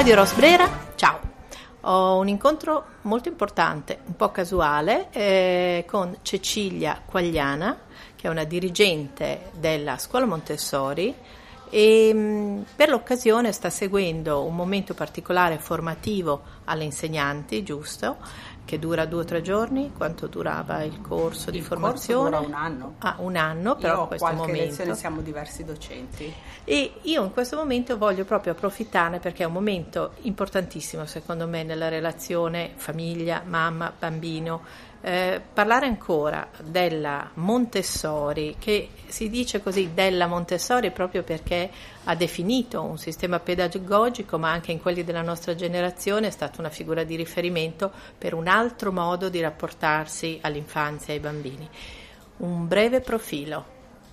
Radio Rosbrera, ciao. Ho un incontro molto importante, un po' casuale, con Cecilia Quagliana, che è una dirigente della Scuola Montessori e per l'occasione sta seguendo un momento particolare formativo alle insegnanti, giusto? Che dura 2 o 3 giorni. Quanto durava il corso di formazione? Dura un anno. Un anno, però in questo qualche momento. lezione siamo diversi docenti. E io in questo momento voglio proprio approfittarne perché è un momento importantissimo secondo me nella relazione famiglia, mamma, bambino. Parlare ancora della Montessori, che si dice così della Montessori proprio perché ha definito un sistema pedagogico, ma anche in quelli della nostra generazione è stata una figura di riferimento per un altro modo di rapportarsi all'infanzia e ai bambini. Un breve profilo,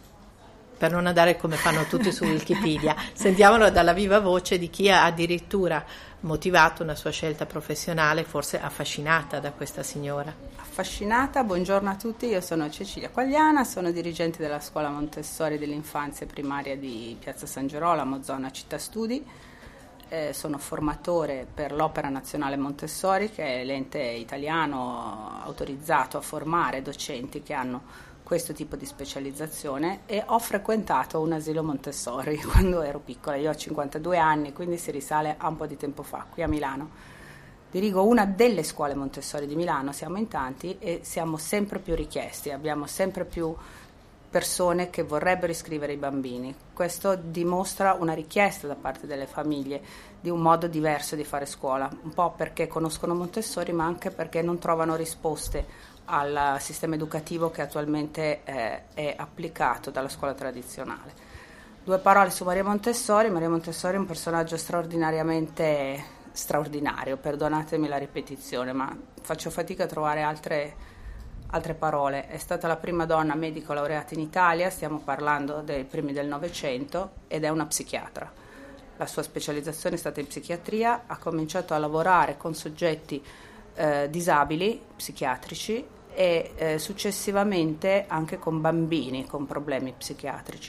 per non andare come fanno tutti su Wikipedia. Sentiamolo dalla viva voce di chi ha addirittura motivato una sua scelta professionale, forse affascinata da questa signora. Affascinata, buongiorno a tutti, io sono Cecilia Quagliana, sono dirigente della Scuola Montessori dell'infanzia primaria di Piazza San Gerolamo, zona Città Studi. Sono formatore per l'Opera Nazionale Montessori, che è l'ente italiano autorizzato a formare docenti che hanno questo tipo di specializzazione, e ho frequentato un asilo Montessori quando ero piccola. Io ho 52 anni, quindi si risale a un po' di tempo fa, qui a Milano. Dirigo una delle scuole Montessori di Milano, siamo in tanti e siamo sempre più richiesti, abbiamo sempre più persone che vorrebbero iscrivere i bambini. Questo dimostra una richiesta da parte delle famiglie di un modo diverso di fare scuola, un po' perché conoscono Montessori, ma anche perché non trovano risposte al sistema educativo che attualmente è applicato dalla scuola tradizionale. 2 parole su Maria Montessori. Maria Montessori è un personaggio straordinariamente straordinario, perdonatemi la ripetizione, ma faccio fatica a trovare altre parole. È stata la prima donna medico laureata in Italia, stiamo parlando dei primi del Novecento, ed è una psichiatra. La sua specializzazione è stata in psichiatria, ha cominciato a lavorare con soggetti disabili, psichiatrici, e successivamente anche con bambini con problemi psichiatrici.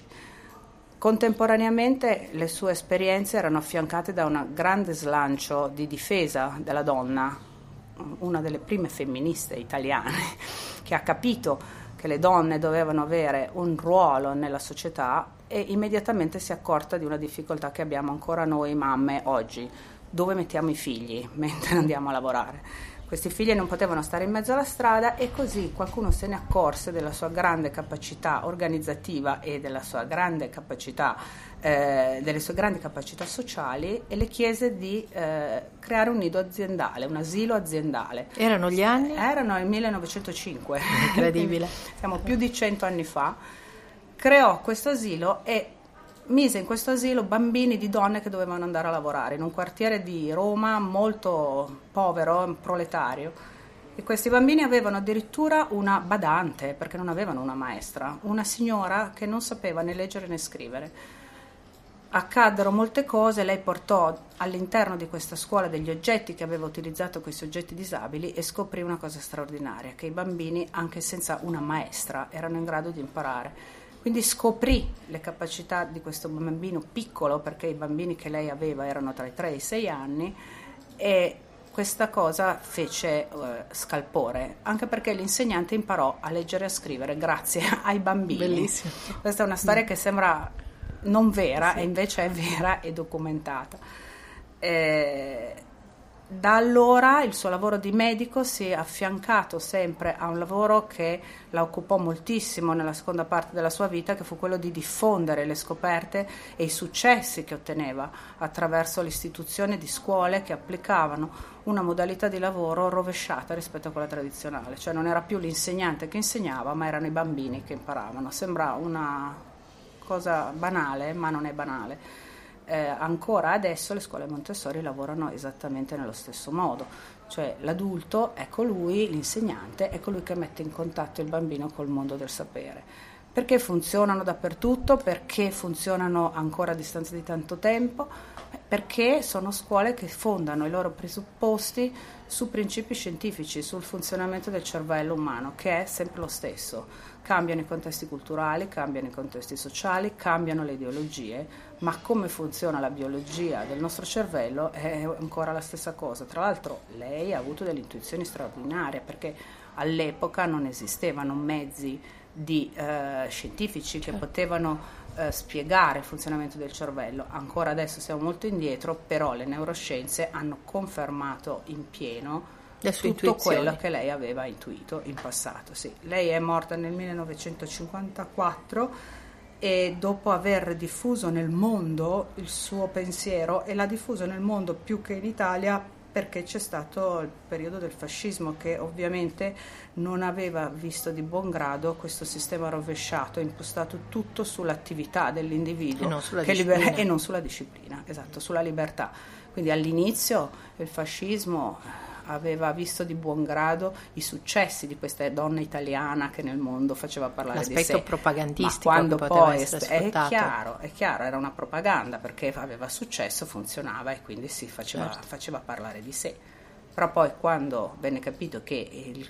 Contemporaneamente le sue esperienze erano affiancate da un grande slancio di difesa della donna, una delle prime femministe italiane, che ha capito che le donne dovevano avere un ruolo nella società e immediatamente si è accorta di una difficoltà che abbiamo ancora noi mamme oggi: dove mettiamo i figli mentre andiamo a lavorare? Questi figli non potevano stare in mezzo alla strada, e così qualcuno se ne accorse della sua grande capacità organizzativa e della sua grande capacità, delle sue grandi capacità sociali, e le chiese di creare un nido aziendale, un asilo aziendale. Erano gli anni? Erano il 1905. Incredibile. Siamo più di 100 anni fa. Creò questo asilo e mise in questo asilo bambini di donne che dovevano andare a lavorare in un quartiere di Roma molto povero, proletario, e questi bambini avevano addirittura una badante, perché non avevano una maestra, una signora che non sapeva né leggere né scrivere. Accaddero molte cose, lei portò all'interno di questa scuola degli oggetti che aveva utilizzato quei soggetti disabili e scoprì una cosa straordinaria: che i bambini, anche senza una maestra, erano in grado di imparare. Quindi scoprì le capacità di questo bambino piccolo, perché i bambini che lei aveva erano tra i 3 e i 6 anni, e questa cosa fece scalpore, anche perché l'insegnante imparò a leggere e a scrivere grazie ai bambini. Bellissimo. Questa è una storia che sembra non vera, sì, e invece è vera e documentata. Da allora il suo lavoro di medico si è affiancato sempre a un lavoro che la occupò moltissimo nella seconda parte della sua vita, che fu quello di diffondere le scoperte e i successi che otteneva attraverso l'istituzione di scuole che applicavano una modalità di lavoro rovesciata rispetto a quella tradizionale, cioè non era più l'insegnante che insegnava, ma erano i bambini che imparavano. Sembra una cosa banale, ma non è banale. Ancora adesso le scuole Montessori lavorano esattamente nello stesso modo, cioè l'adulto è colui, l'insegnante è colui che mette in contatto il bambino col mondo del sapere. Perché funzionano dappertutto? Perché funzionano ancora a distanza di tanto tempo? perché sono scuole che fondano i loro presupposti su principi scientifici, sul funzionamento del cervello umano, che è sempre lo stesso. Cambiano i contesti culturali, cambiano i contesti sociali, cambiano le ideologie, ma come funziona la biologia del nostro cervello è ancora la stessa cosa. Tra l'altro lei ha avuto delle intuizioni straordinarie, perché all'epoca non esistevano mezzi scientifici che potevano spiegare il funzionamento del cervello. Ancora adesso siamo molto indietro, però le neuroscienze hanno confermato in pieno tutto quello che lei aveva intuito in passato. Sì. Lei è morta nel 1954 e dopo aver diffuso nel mondo il suo pensiero, e l'ha diffuso nel mondo più che in Italia, perché c'è stato il periodo del fascismo, che ovviamente non aveva visto di buon grado questo sistema rovesciato, impostato tutto sull'attività dell'individuo e non sulla disciplina, esatto, sulla libertà. Quindi all'inizio il fascismo aveva visto di buon grado i successi di questa donna italiana che nel mondo faceva parlare di sé. L'aspetto propagandistico, ma quando che poteva poi essere sfruttato. è chiaro, era una propaganda, perché aveva successo, funzionava e quindi si faceva parlare di sé. Però poi, quando venne capito che il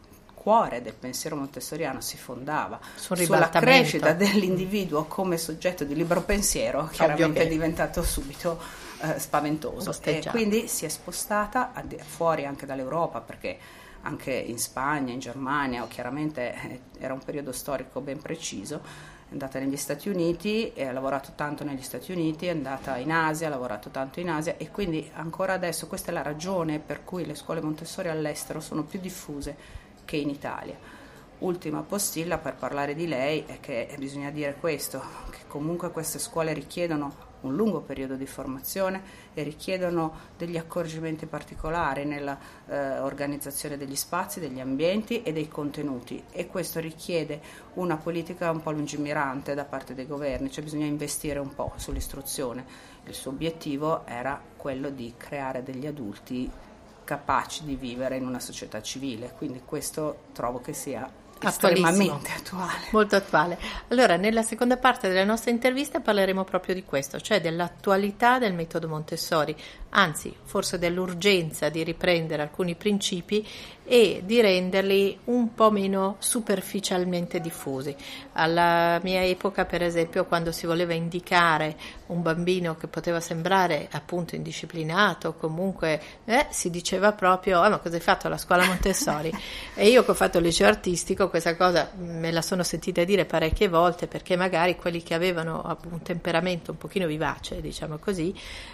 cuore del pensiero montessoriano si fondava sulla crescita dell'individuo come soggetto di libero pensiero, chiaramente è diventato subito spaventoso, e quindi si è spostata fuori anche dall'Europa, perché anche in Spagna, in Germania, chiaramente era un periodo storico ben preciso. È andata negli Stati Uniti e ha lavorato tanto negli Stati Uniti, è andata in Asia, ha lavorato tanto in Asia, e quindi ancora adesso questa è la ragione per cui le scuole Montessori all'estero sono più diffuse che in Italia. Ultima postilla per parlare di lei è che bisogna dire questo, che comunque queste scuole richiedono un lungo periodo di formazione e richiedono degli accorgimenti particolari nella organizzazione degli spazi, degli ambienti e dei contenuti, e questo richiede una politica un po' lungimirante da parte dei governi, cioè bisogna investire un po' sull'istruzione. Il suo obiettivo era quello di creare degli adulti capaci di vivere in una società civile, quindi questo trovo che sia estremamente attuale. Molto attuale. Allora, nella seconda parte della nostra intervista parleremo proprio di questo, cioè dell'attualità del metodo Montessori, anzi forse dell'urgenza di riprendere alcuni principi e di renderli un po' meno superficialmente diffusi. Alla mia epoca, per esempio, quando si voleva indicare un bambino che poteva sembrare appunto indisciplinato, comunque si diceva proprio ma cosa hai fatto alla scuola Montessori? E io che ho fatto il liceo artistico questa cosa me la sono sentita dire parecchie volte, perché magari quelli che avevano un temperamento un pochino vivace, diciamo così,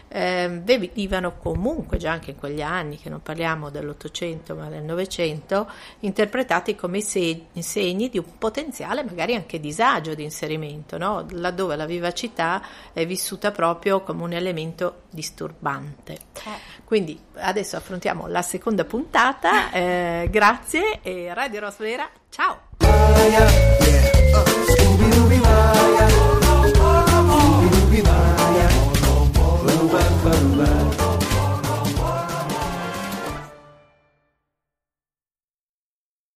venivano comunque già anche in quegli anni, che non parliamo dell'800 ma del 900, interpretati come segni di un potenziale magari anche disagio di inserimento, no? Laddove la vivacità è vissuta proprio come un elemento disturbante. Quindi adesso affrontiamo la seconda puntata, grazie, e Radio Rosvera, ciao!